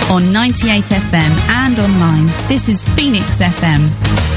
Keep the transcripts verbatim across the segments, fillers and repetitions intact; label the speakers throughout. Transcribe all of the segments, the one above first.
Speaker 1: on ninety-eight F M and online. This is Phoenix F M.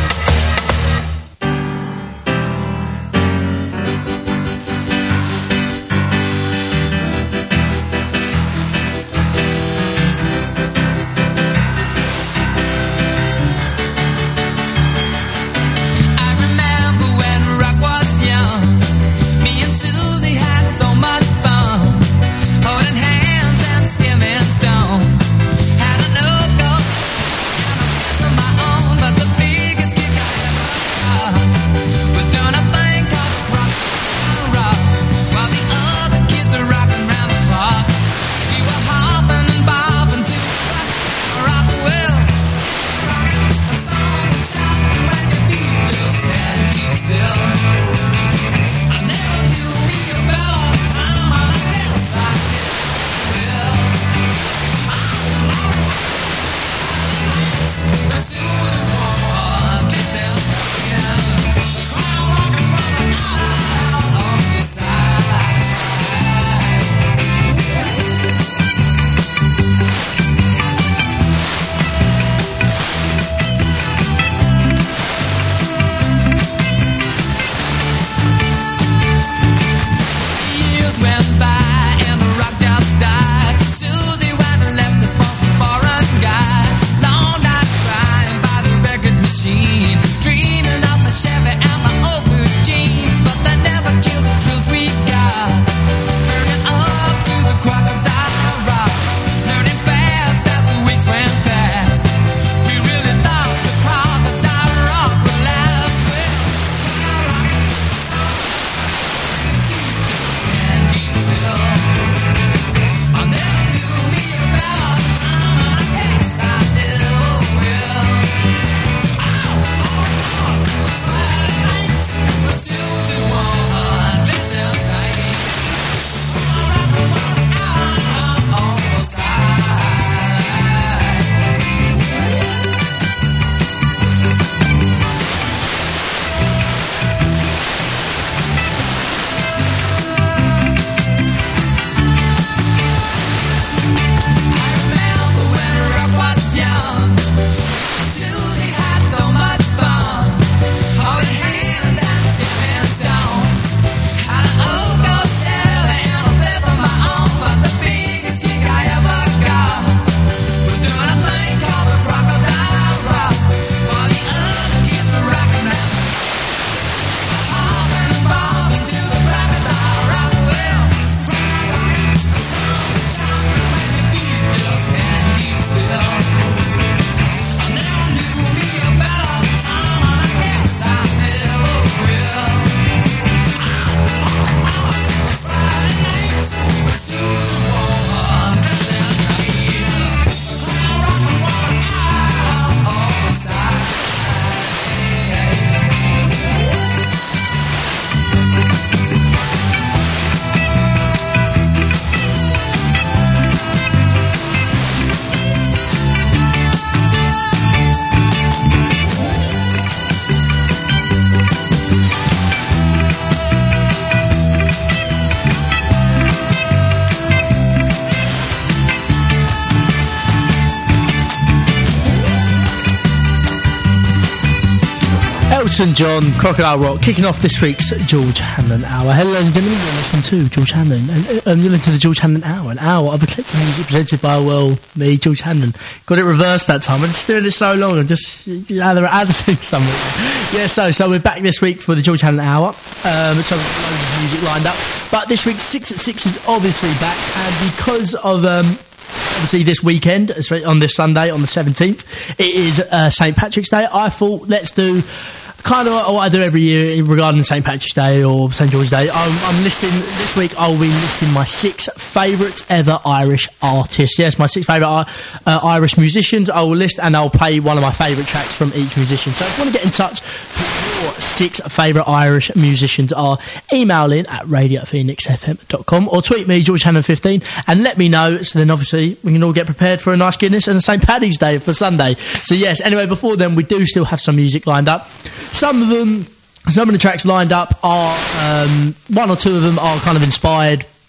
Speaker 2: Elton John, Crocodile Rock, kicking off this week's George Hanlon Hour. Hello, ladies and gentlemen, you're listening to George Hanlon, and um, you're listening to the George Hanlon Hour, an hour of eclectic music presented by, well, me, George Hanlon. Got it reversed that time. I've been doing it so long, I'm just either either somewhere. Yeah, so so we're back this week for the George Hanlon Hour. Um, so we've got loads of music lined up, but this week Six at Six is obviously back, and because of um. obviously this weekend, on this Sunday, on the seventeenth, it is uh, Saint Patrick's Day. I thought, let's do kind of what I do every year regarding Saint Patrick's Day or Saint George's Day. I'm, I'm listing, this week I'll be listing my six favourite ever Irish artists. Yes, my six favourite uh, Irish musicians I will list, and I'll play one of my favourite tracks from each musician. So if you want to get in touch with your six favourite Irish musicians, are email in at radio phoenix f m dot com or tweet me, George Hanlon fifteen, and let me know, so then obviously we can all get prepared for a nice Guinness and a Saint Paddy's Day for Sunday. So yes, anyway, before then we do still have some music lined up. Some of them, some of the tracks lined up are, um, one or two of them are kind of inspired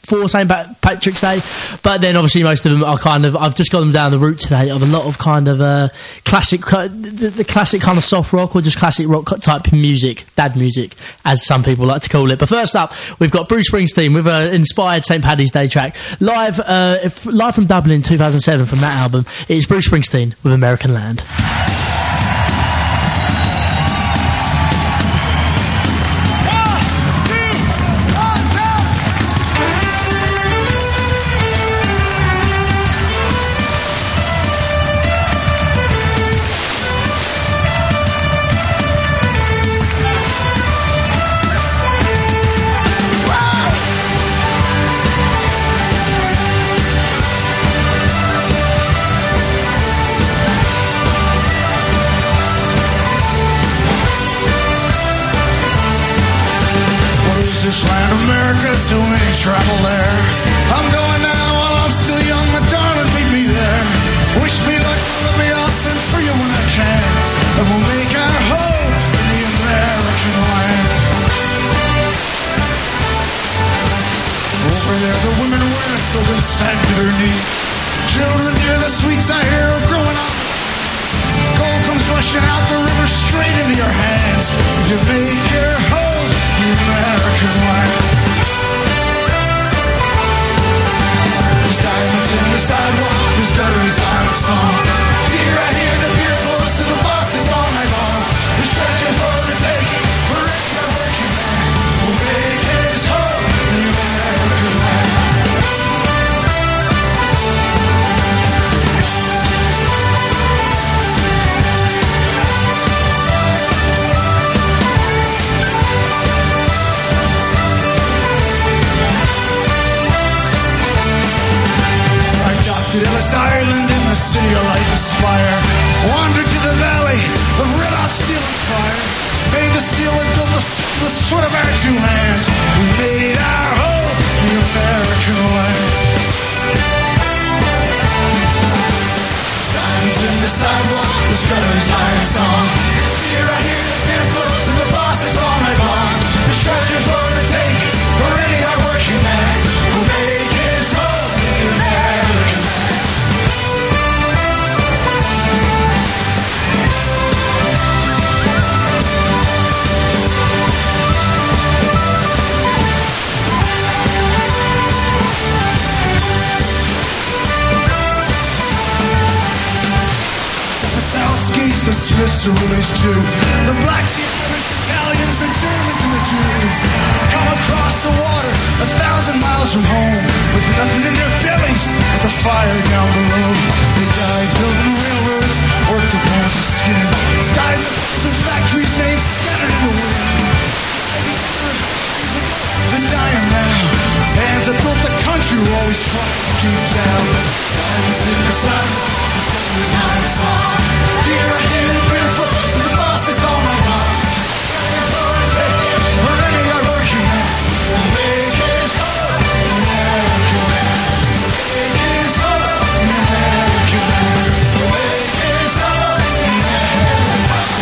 Speaker 2: for Saint Patrick's Day, but then obviously most of them are kind of, I've just got them down the route today of a lot of kind of uh, classic, the, the classic kind of soft rock or just classic rock type music, dad music, as some people like to call it. But first up, we've got Bruce Springsteen with an inspired Saint Paddy's Day track, live, uh, if, live from Dublin in two thousand seven from that album. It's Bruce Springsteen with American Land.
Speaker 3: This land, America, so many travel there. I'm going now while I'm still young, my darling, meet me there. Wish me luck, let me, I'll send for you when I can. And we'll make our home in the American land. Over there, the women wear silk and satin to their knee. Children hear the sweets I hear are growing up. Gold comes rushing out the river straight into your hands. If you make your home in the American land. There's diamonds in the sidewalk, there's gutters on a song. Dear, I hear the beer flows to the faucets all night long. The stretching for the taking, for every working man will make his home in the American land. Ellis Island in the city of light and spire. Wandered to the valley of red hot steel and fire. Made the steel and built the, the sweat of our two hands. We made our home in the American land. Diamonds in the sidewalk, there's gutters, iron song. Here I hear the beer flow through the faucets all night long. The treasure for the taking, for any hard working man who make his home in the American land. The Smiths, the Rooney's too. The Black Sea Irish, Italians, the Germans and the Jews come across the water a thousand miles from home with nothing in their bellies but the fire down below. They died building railroads, worked the bones of skin, died in factories named scattered in the wind. They're dying now. Hands that built the country were always trying to keep down. Diamonds in the sidewalk, there's not a song. Dear, I hear the beer flow with the faucets all night long. For a take, for any hard working man will make his home in the American land. Make his home in the American land. Make his home in the American land.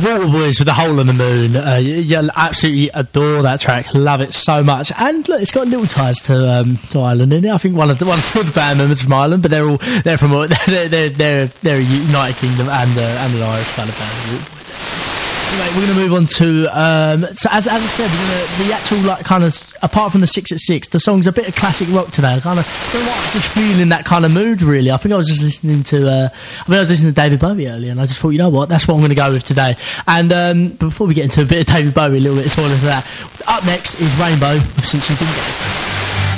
Speaker 2: Waterboys with The Hole in the Moon. Uh, you, you absolutely adore that track. Love it so much. And look, it's got little ties to um, to Ireland in it. I think one of the one's the band members from Ireland, but they're all they're from they're they're they're, they're a United Kingdom and uh, and an Irish kind of band. Anyway, we're going to move on to um, so as as I said, we're gonna, the actual like kind of apart from the six at six, the song's a bit of classic rock today. I kind of I don't know what, I'm just feeling that kind of mood really. I think I was just listening to uh, I mean I was listening to David Bowie earlier, and I just thought, you know what, that's what I'm going to go with today. And um, but before we get into a bit of David Bowie, a little bit smaller than that, up next is Rainbow with Since You've Been Gone.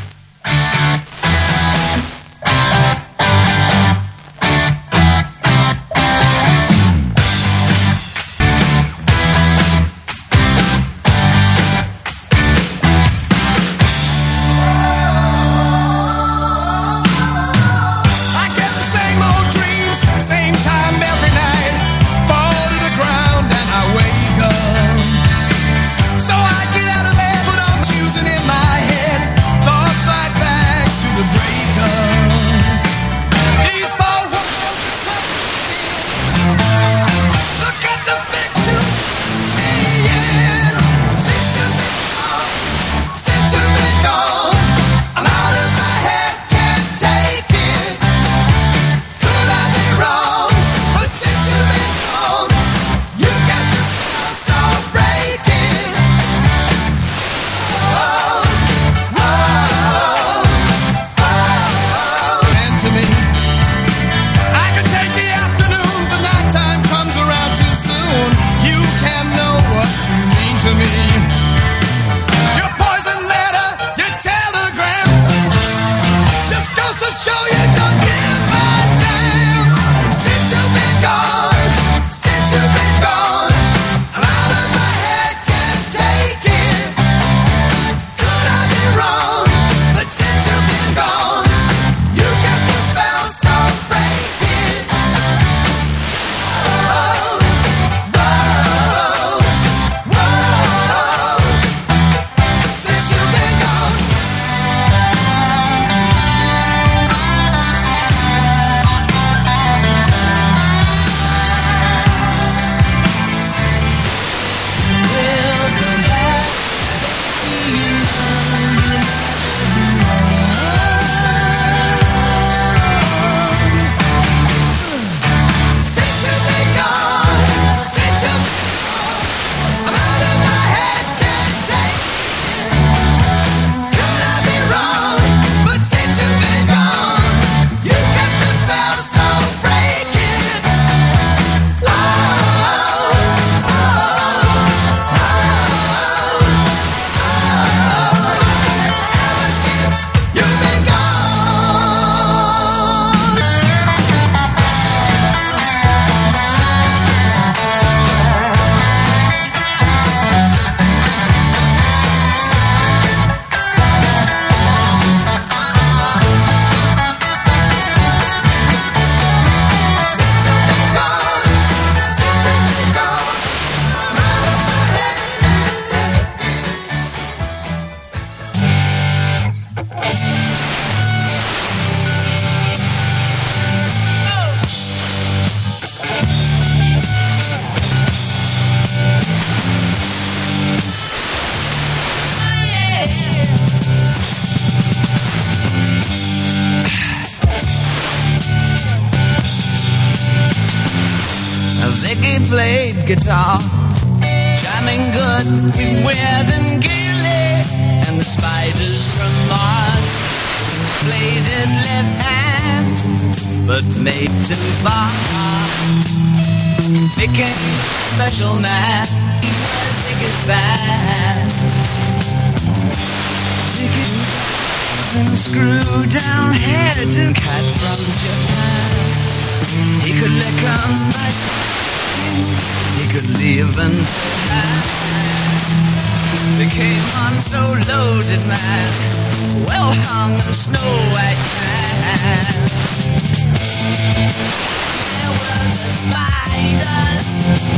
Speaker 4: Played guitar, jamming good with Weird and Gilly, and the spiders from Mars played it left hand, but made too far. Became a special man, he was Ziggy's band. Ziggy and screw down heads and cat from Japan. He could lick on my side. He could leave and became on so loaded man, well hung in snow white man. There were the spiders,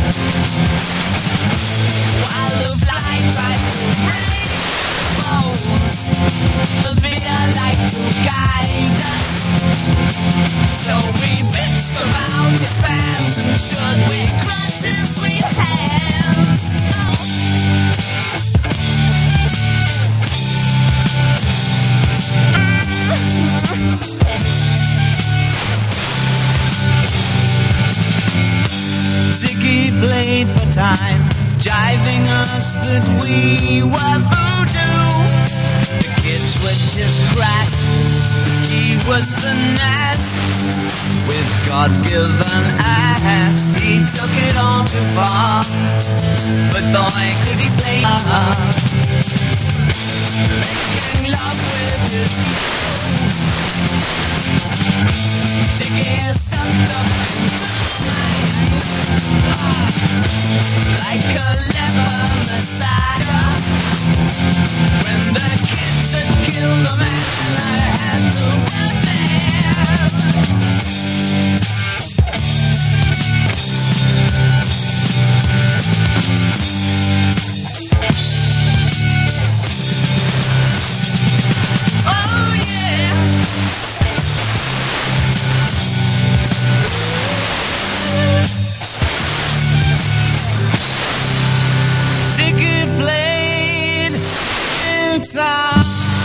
Speaker 4: while the fly tried to break bones. The beer like to guide us, so we bit around his pants, and should we crush his sweet hair? paper time, jiving us that we were voodoo. The kids were just crass, he was the nass. With God-given ass, he took it all too far. But boy, could he play hard, making love with his singing something like a leper messiah. When the kids had killed the man, I had to wear them. Oh yeah. Ticket played inside.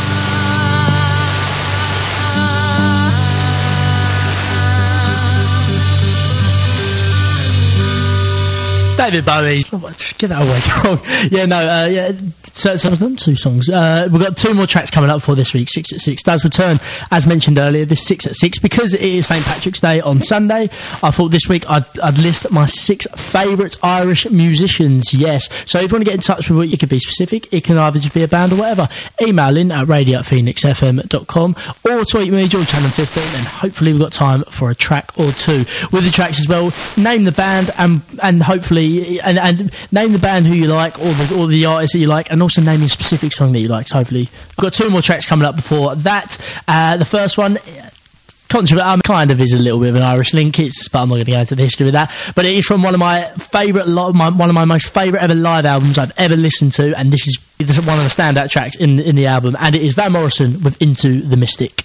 Speaker 2: David Bowie. Get that away. Wrong. Yeah, no, uh, yeah. So, some of them, two songs. Uh, we've got two more tracks coming up for this week. Six at Six does return, as mentioned earlier, this Six at Six, because it is Saint Patrick's Day on Sunday. I thought this week I'd, I'd list my six favourite Irish musicians. Yes. So if you want to get in touch with it, you can be specific. It can either just be a band or whatever. Email in at radio at phoenix f m dot com or tweet me, George Hannon fifteen, and hopefully we've got time for a track or two. With the tracks as well, name the band and and hopefully and, and name the band who you like, or the or the artist that you like, and also name a specific song that you like. So hopefully we've got two more tracks coming up before that. Uh, the first one, controversial, um, kind of is a little bit of an Irish link, it's, but I'm not going to go into the history with that. But it is from one of my favourite, my, one of my most favourite ever live albums I've ever listened to, and this is one of the standout tracks in in the album, and it is Van Morrison with Into the Mystic.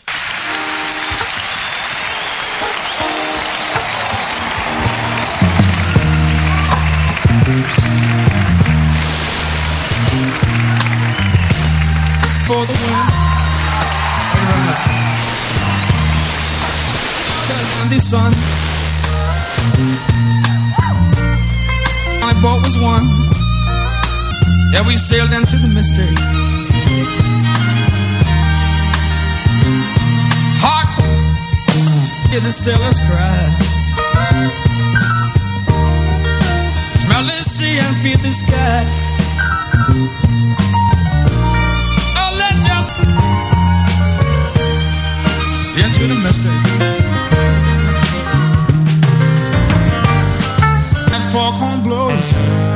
Speaker 3: For the win. The sun. My boat was one. Yeah, we sailed into the mystery. Hark, hear the sailors cry. Smell the sea and feel the sky. Into the mystery. That foghorn blows.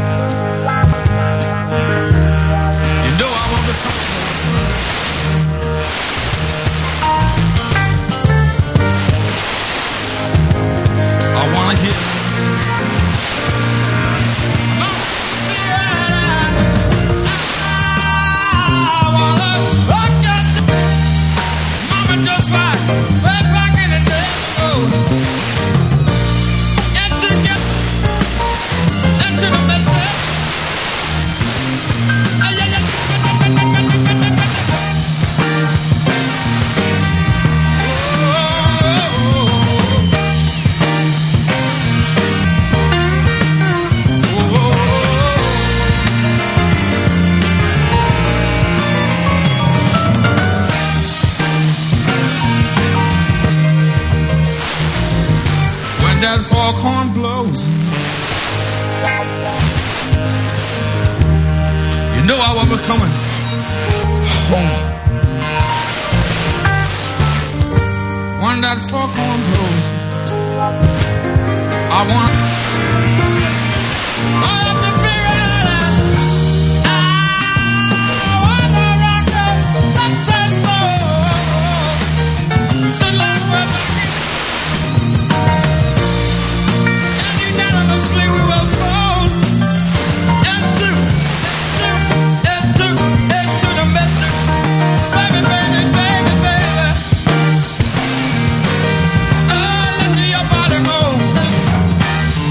Speaker 3: You know I want to come. I want to hear. I want to rock that. Mama just like. Way back in the day, oh, and to get into the best way. Ay, ay, ay. That foghorn blows. You know I will be coming home. When that foghorn blows, I want I have to figure it out. I want to rock the success soul. So long with we will fall into, into, into, into the mystic. Baby, baby, baby, baby. Oh, let me your body move.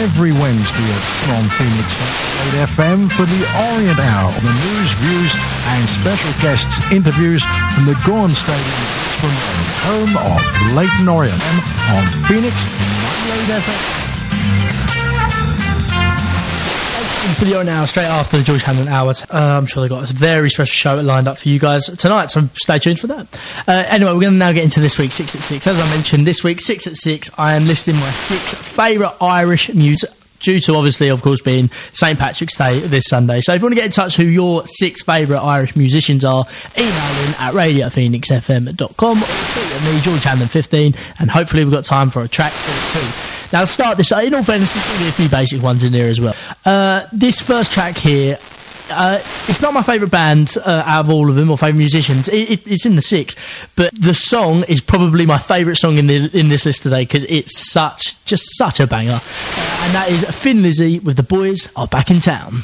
Speaker 5: every Wednesday at on Phoenix eight F M for the Orient Hour on the news, views and special guests interviews from the Gorn Stadium from home of Leyton Orient on Phoenix ninety-eight F M.
Speaker 2: For the Orient Hour, straight after the George Hanlon Hour, uh, I'm sure they've got a very special show lined up for you guys tonight, so stay tuned for that. Uh, anyway, we're going to now get into this week's six at six. As I mentioned, this week, six at six, I am listing my six favourite Irish music, due to obviously, of course, being Saint Patrick's Day this Sunday. So if you want to get in touch who your six favourite Irish musicians are, email in at radio at phoenix f m dot com or tweet at me, George Hanlon fifteen, and hopefully we've got time for a track or two. Now, to start this, in all fairness, there's going to be a few basic ones in there as well. Uh, this first track here, uh, it's not my favourite band uh, out of all of them, or favourite musicians. It, it, it's in the six, but the song is probably my favourite song in the, in this list today because it's such, just such a banger. Uh, and that is Thin Lizzy with The Boys Are Back in Town.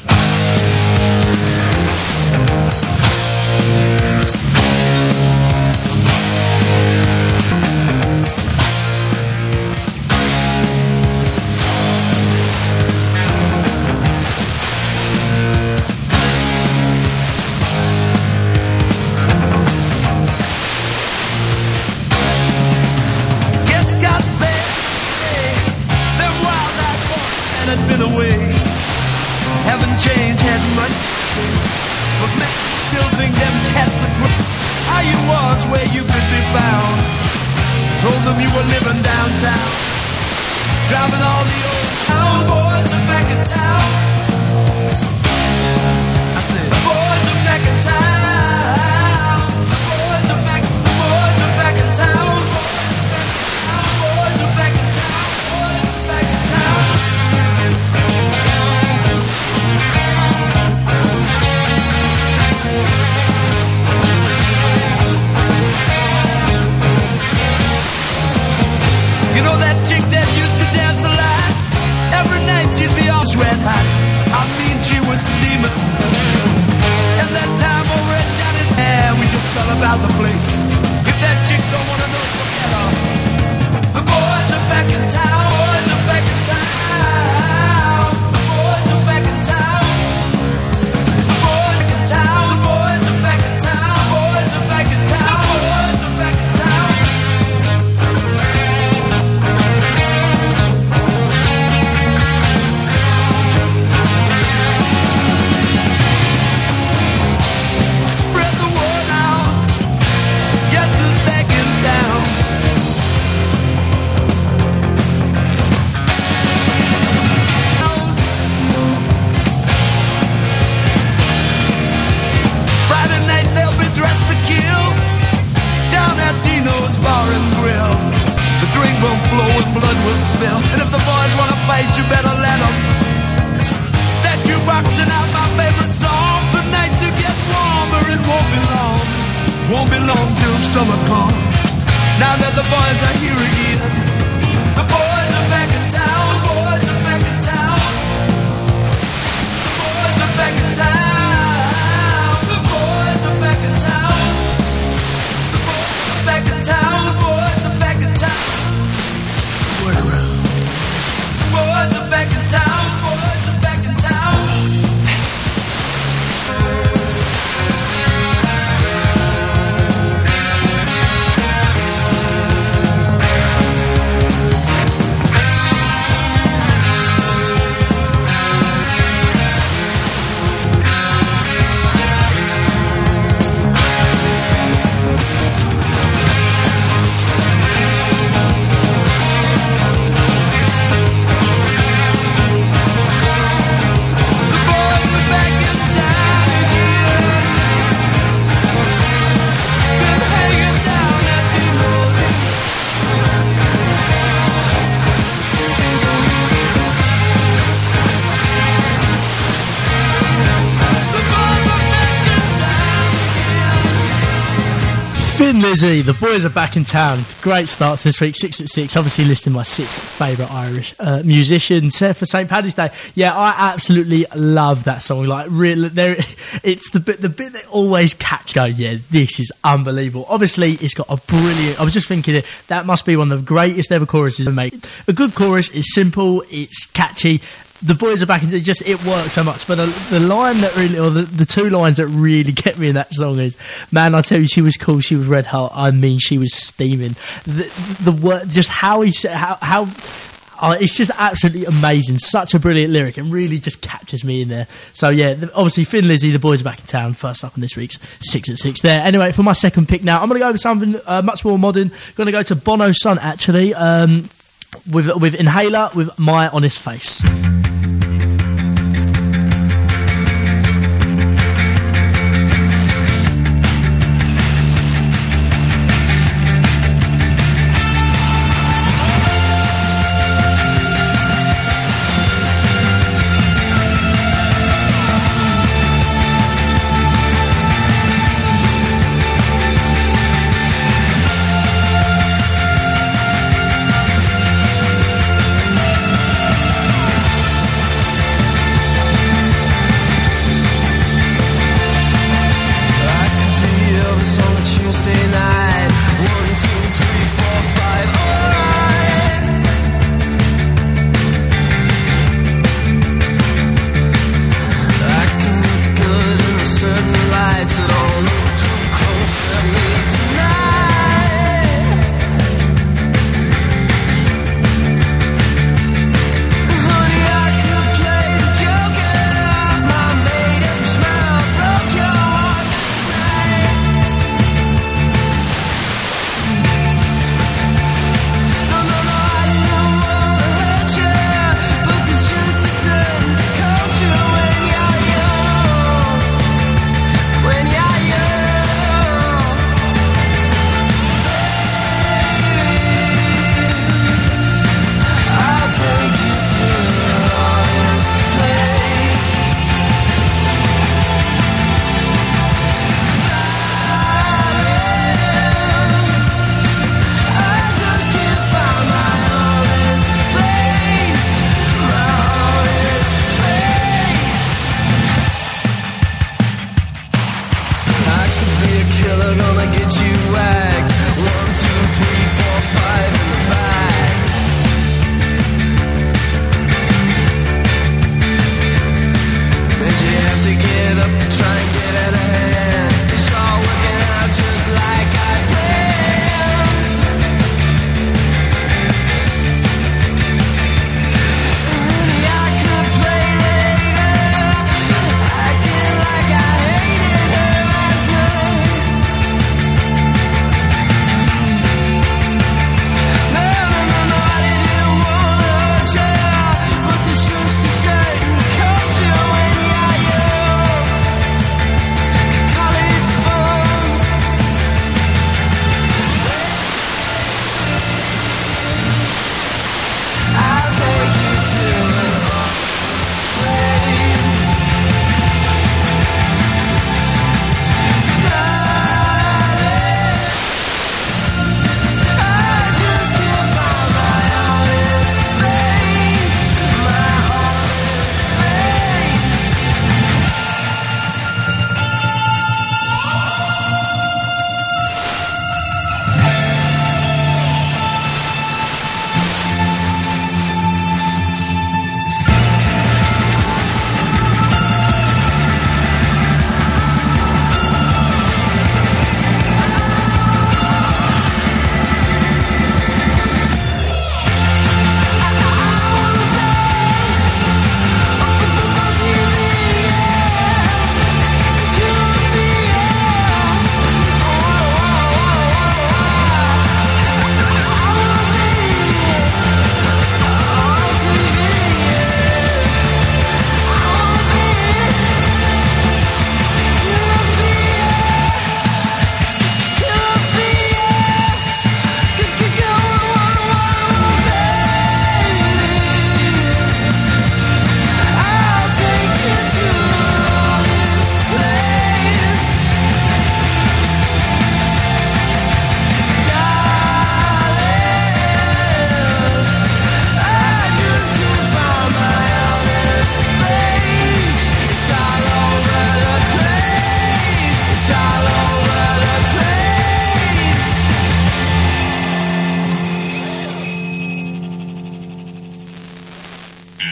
Speaker 2: Thin Lizzy, the boys are back in town. Great starts this week, six at six. Obviously listing my sixth favourite Irish uh, musician set for Saint Paddy's Day. Yeah, I absolutely love that song. Like, really, there, it's the bit, the bit that always catch. Go, yeah, this is unbelievable. Obviously, it's got a brilliant. I was just thinking it, that must be one of the greatest ever choruses ever made. A good chorus is simple, it's catchy. The boys are back into it, just it works so much. But the, the line that really, or the, the two lines that really get me in that song is, man, I tell you, she was cool, she was red hot. I mean, she was steaming. The, the word, just how he said, how, how, uh, it's just absolutely amazing. Such a brilliant lyric, and really just captures me in there. So yeah, the, obviously Thin Lizzy, the boys are back in town. First up on this week's six at six. There. Anyway, for my second pick now, I'm going to go with something uh, much more modern. Going to go to Bono's son actually, um, with with Inhaler, with My Honest Face.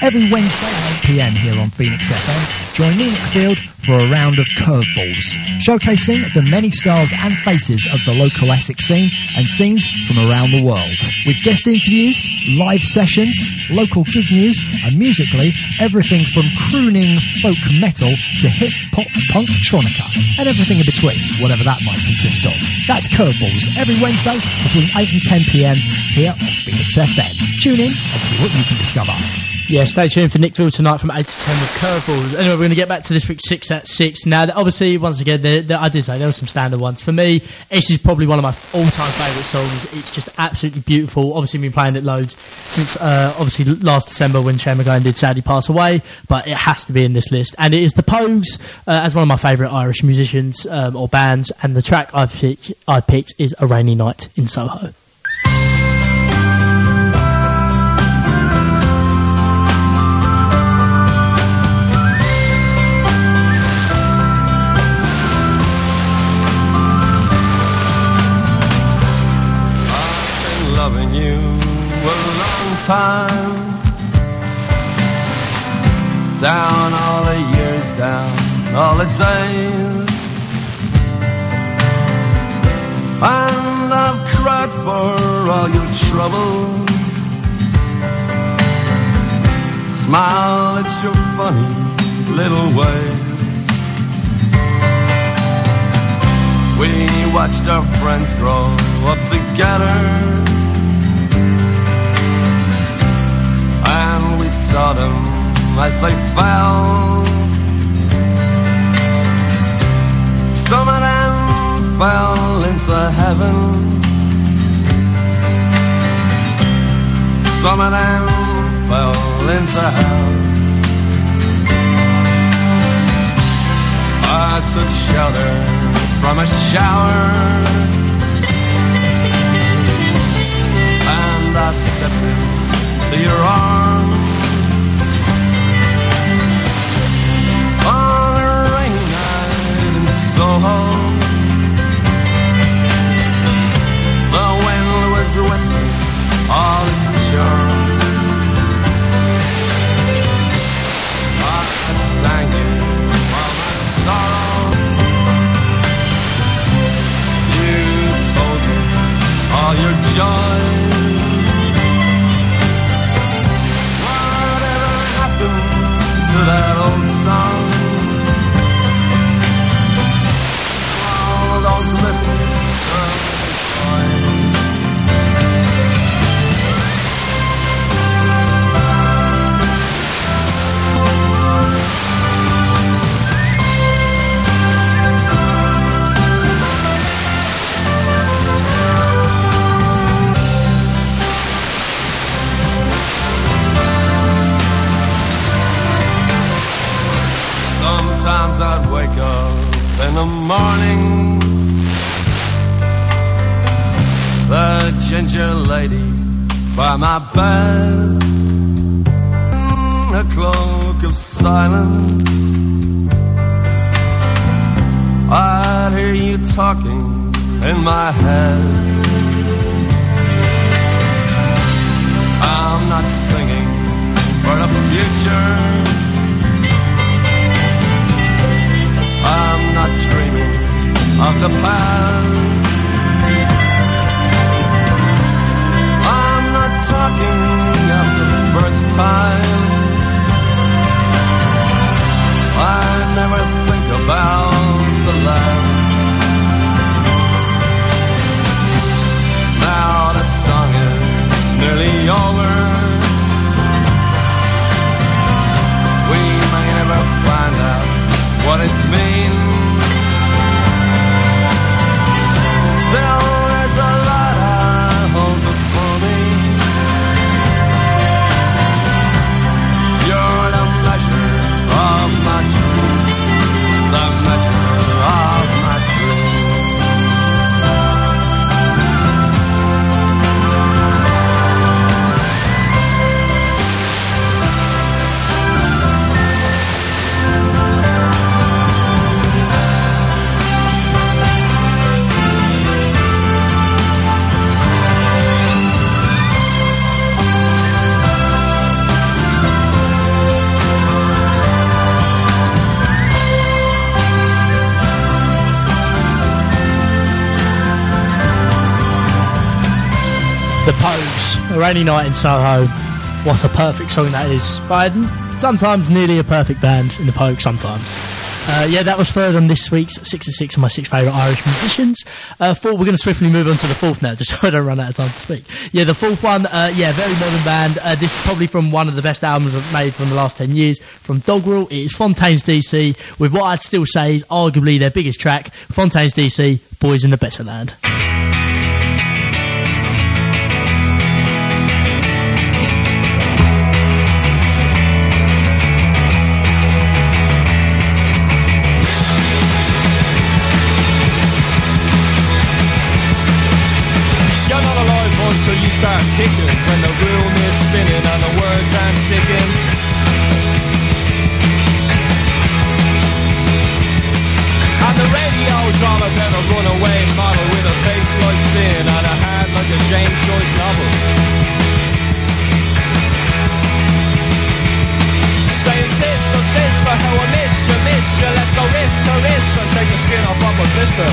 Speaker 5: every Wednesday at eight p m here on Phoenix F M. Join me, Nick Field, for a round of curveballs, showcasing the many styles and faces of the local Essex scene and scenes from around the world. With guest interviews, live sessions, local gig news, and musically, everything from crooning folk metal to hip-hop punktronica, and everything in between, whatever that might consist of. That's Curveballs, every Wednesday between eight and ten p m here on Phoenix F M. Tune in and see what you can discover.
Speaker 2: Yeah, stay tuned for Nick Field tonight from eight to ten with Curveballs. Anyway, we're going to get back to this week's six at six. Now, obviously, once again, there, there, I did say there were some standard ones. For me, this is probably one of my all-time favourite songs. It's just absolutely beautiful. Obviously, been playing it loads since, uh, obviously, last December when Shane MacGowan did sadly pass away, but it has to be in this list. And it is The Pogues, uh, as one of my favourite Irish musicians um, or bands, and the track I've picked, I picked is A Rainy Night in Soho.
Speaker 6: Loving you a long time, down all the years, down all the days, and I've cried for all your trouble. Smile at your funny little ways. We watched our friends grow up together, and we saw them as they fell. Some of them fell into heaven, some of them fell into hell. I took shelter from a shower, and I stepped in to your arms on a rainy night in Soho. The wind was whistling all its charm. I sang you all my sorrow. You told me all your joy. To that old song, all those little Sometimes I'd wake up in the morning, the ginger lady by my bed, a cloak of silence. I'd hear you talking in my head. I'm not singing for the future, I'm not dreaming of the past. I'm not talking of the first time. I never think about the last. Now the song is nearly over. We may never find out what it means. Still, there's a lot I hold before me.
Speaker 2: The Pogues, A Rainy Night in Soho. What a perfect song that is. But sometimes nearly a perfect band in the Pogues, sometimes. Uh, yeah, that was third on this week's six of six of my six favourite Irish musicians. Uh, four, we're going to swiftly move on to the fourth now, just so I don't run out of time to speak. Yeah, the fourth one, uh, yeah, very modern band. Uh, this is probably from one of the best albums I've made from the last ten years, from Doggerel. It is Fontaines D C, with what I'd still say is arguably their biggest track, Fontaines D C, Boys in the Better Land.
Speaker 6: So you start kicking when the room is spinning and the words aren't ticking. And the radio's all about a runaway model with a face like sin and a heart like a James Joyce novel. Saying sister, sister, how I missed you, missed you. Let's go wrist to wrist and take the skin off of a blister.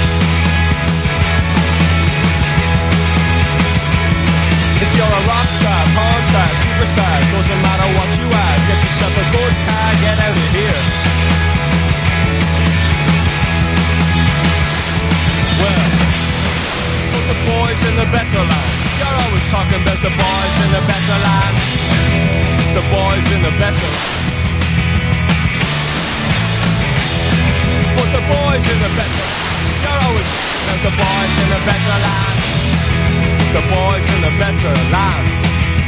Speaker 6: If you're a rock star, porn star, superstar, doesn't matter what you are, get yourself a good car, get out of here. Well, put the boys in the better land. You're always talking about the boys in the better land. The boys in the better. Put the boys in the better. You're always talking about the boys in the better land. The boys in the better land.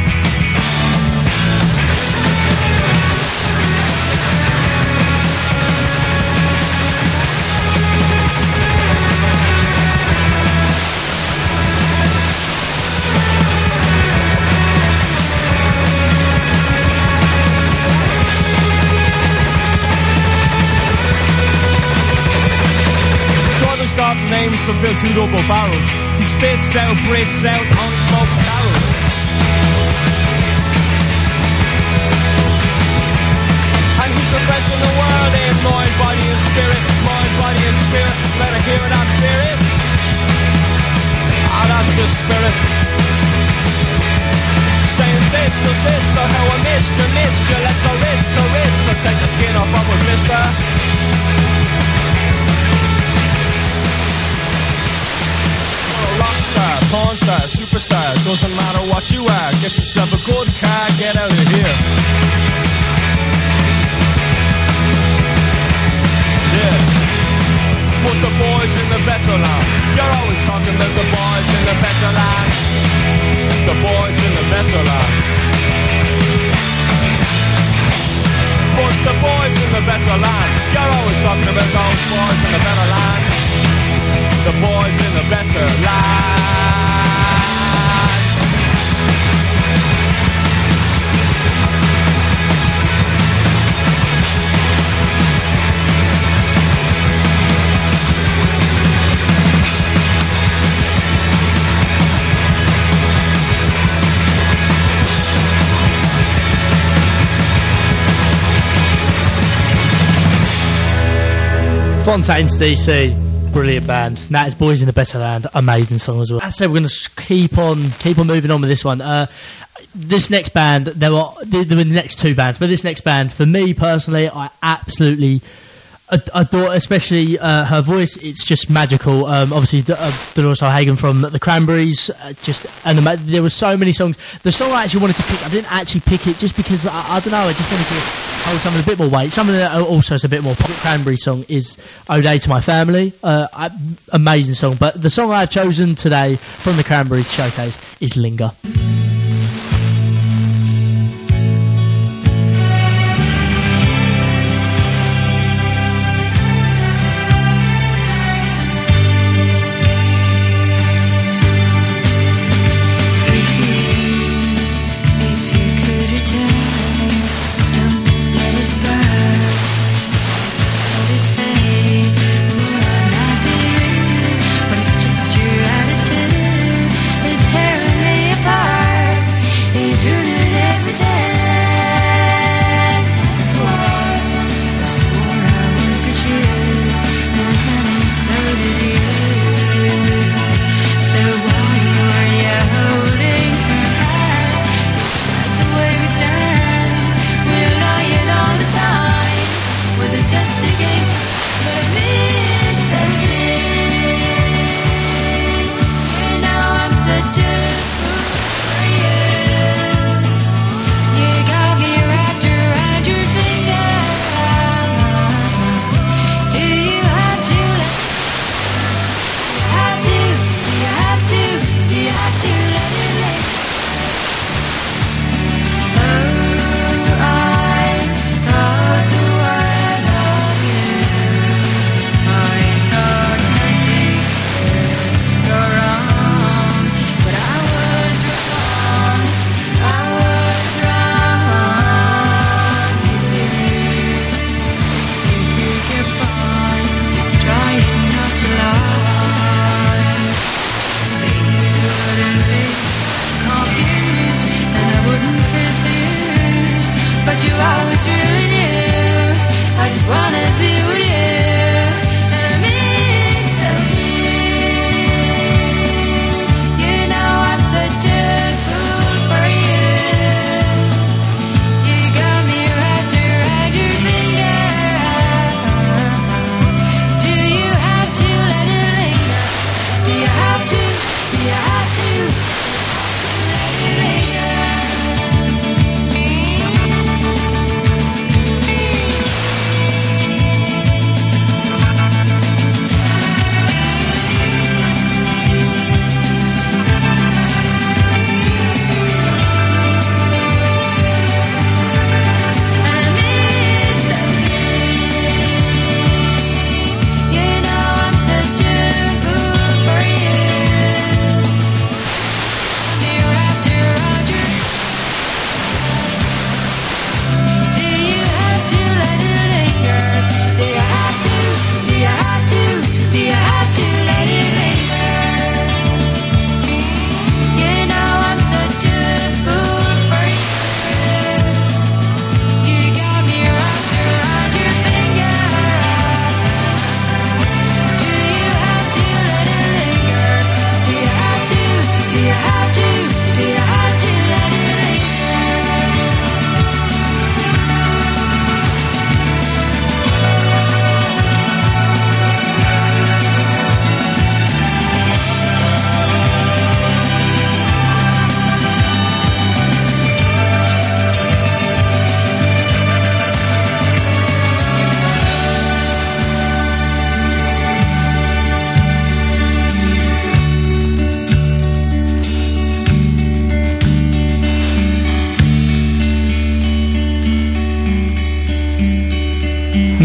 Speaker 6: Driver's got names to fill two double barrels. He spits out, breathes out, unsmoked barrels. And he's the best in the world in mind, body and spirit. Mind, body and spirit. Let her hear it and fear it. Ah, that's just spirit. Saying sister, sister, how I missed you, missed you. Let's go wrist to wrist. So take the skin off of a blister. Rockstar, porn star, superstar, doesn't matter what you are, get yourself a good car, get out of here. Yeah. Put the boys in the better land. You're always talking about the boys in the better land. The boys in the better land. Put the boys in the better land. You're always talking about those boys in the better land. The boys in the better land.
Speaker 2: Fontaines D C. Brilliant band. That is Boys in the Better Land. Amazing song as well. As I said, we're going to keep on keep on moving on with this one. Uh, this next band, there were, there were the next two bands, but this next band, for me personally, I absolutely adore, especially uh, her voice. It's just magical. Um, obviously, uh, Dolores O'Hagan from the Cranberries. Uh, just and the, there were so many songs. The song I actually wanted to pick, I didn't actually pick it just because I, I don't know. I just wanted to hold something a bit more weight. Something that also is a bit more pop. Cranberry song is "Oh Day to My Family." Uh, I, amazing song. But the song I've chosen today from the Cranberries showcase is "Linger."
Speaker 7: But it's just your attitude, it's tearing me apart.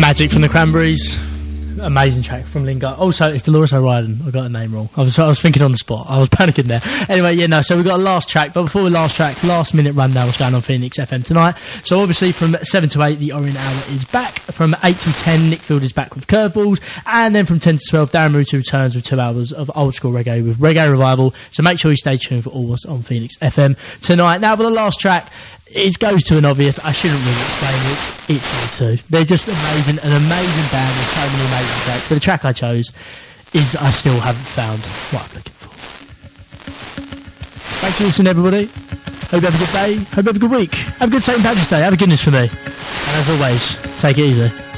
Speaker 2: Magic from the Cranberries. Amazing track from Lingard. Also, it's Dolores O'Riordan. I got her name wrong. I was I was thinking on the spot. I was panicking there. Anyway, yeah, no. So we got a last track, but before the last track, last minute rundown what's going on Phoenix F M tonight. So obviously from seven to eight, the Orient Hour is back. From eight to ten, Nick Field is back with Curveballs, and then from ten to twelve, Darren Marutu returns with two hours of old school reggae with Reggae Revival. So make sure you stay tuned for all what's on Phoenix F M tonight. Now for the last track. It goes to an obvious. I shouldn't really explain it. It's U two. They're just amazing, an amazing band with so many amazing tracks. But the track I chose is I still haven't found what I'm looking for. Thanks for listening, everybody. Hope you have a good day. Hope you have a good week. Have a good Saint Patrick's Day. Have a goodness for me. And as always, take it easy.